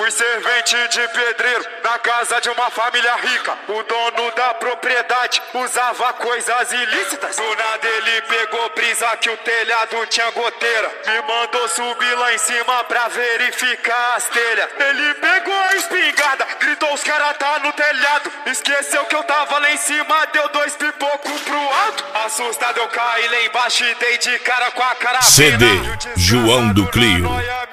Fui servente de pedreiro na casa de uma família rica. O dono da propriedade usava coisas ilícitas. Do nada ele pegou brisa que o telhado tinha goteira. Me mandou subir lá em cima pra verificar as telhas. Ele pegou a espingarda, gritou: os caras tá no telhado. Esqueceu que eu tava lá em cima, deu 2 pipocos pro alto. Assustado eu caí lá embaixo e dei de cara com a cara. CD João do Clio.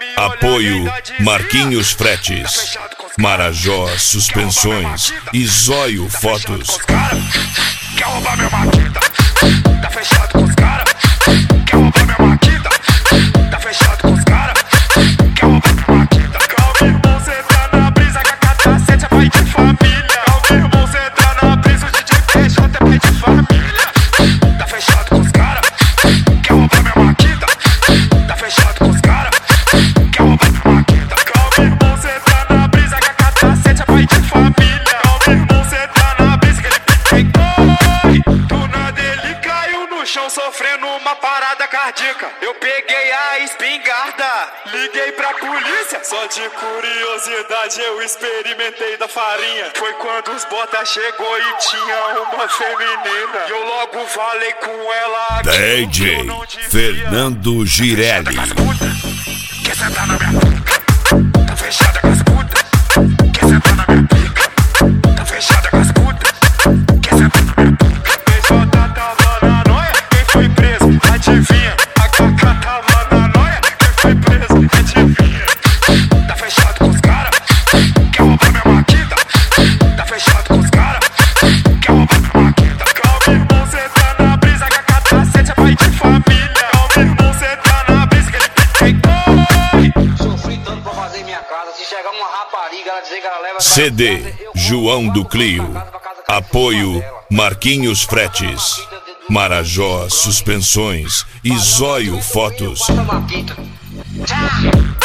Apoio Marquinhos Fretes, Marajó Suspensões e Zóio Fotos. Quer roubar minha maquita? Tá fechado com os cara. Quer roubar minha maquita? Tá fechado com os cara. Quer roubar minha maquita? Calma, irmão, cê tá na brisa que a K7 é pai de família. Calma, irmão, cê tá na brisa, o DJ PJ é pai de família. Tá fechado com os cara. Quer roubar minha maquita? Tá fechado com os cara. Quer roubar minha maquita? Calma, irmão, cê tá na brisa que a K7 é pai de família. Calma, irmão, cê tá na brisa que ele pegou. Do nada ele caiu no chão sofrendo uma parada cardíaca. Eu peguei a espingarda, liguei pra polícia. Só de curiosidade eu experimentei da farinha. Foi quando os botas chegou e tinha uma feminina. E eu logo falei com ela. DJ Fernando Girelli. Quer sentar na minha pica? Tá fechada com as putas. Quer sentar na minha pica? Tá fechada com as putas. Quer sentar na minha pica? PJ tava na noia, quem foi preso? Adivinha? A Cacá tava na noia, quem foi preso? Adivinha? Tá fechado com os cara. Quer roubar minha maquita? Tá fechado com os cara. Quer roubar minha maquita? Calma, irmão, cê tá na brisa que a K7 é pai de família. Calma, irmão, cê tá na brisa que ele pegou. Sofri tanto pra fazer minha casa. Se chegar uma rapariga, ela dizer que ela leva. CD João do Clio. Apoio Marquinhos Fretes, Marajó Suspensões e Zóio Fotos. Bota a maquita. Tchau.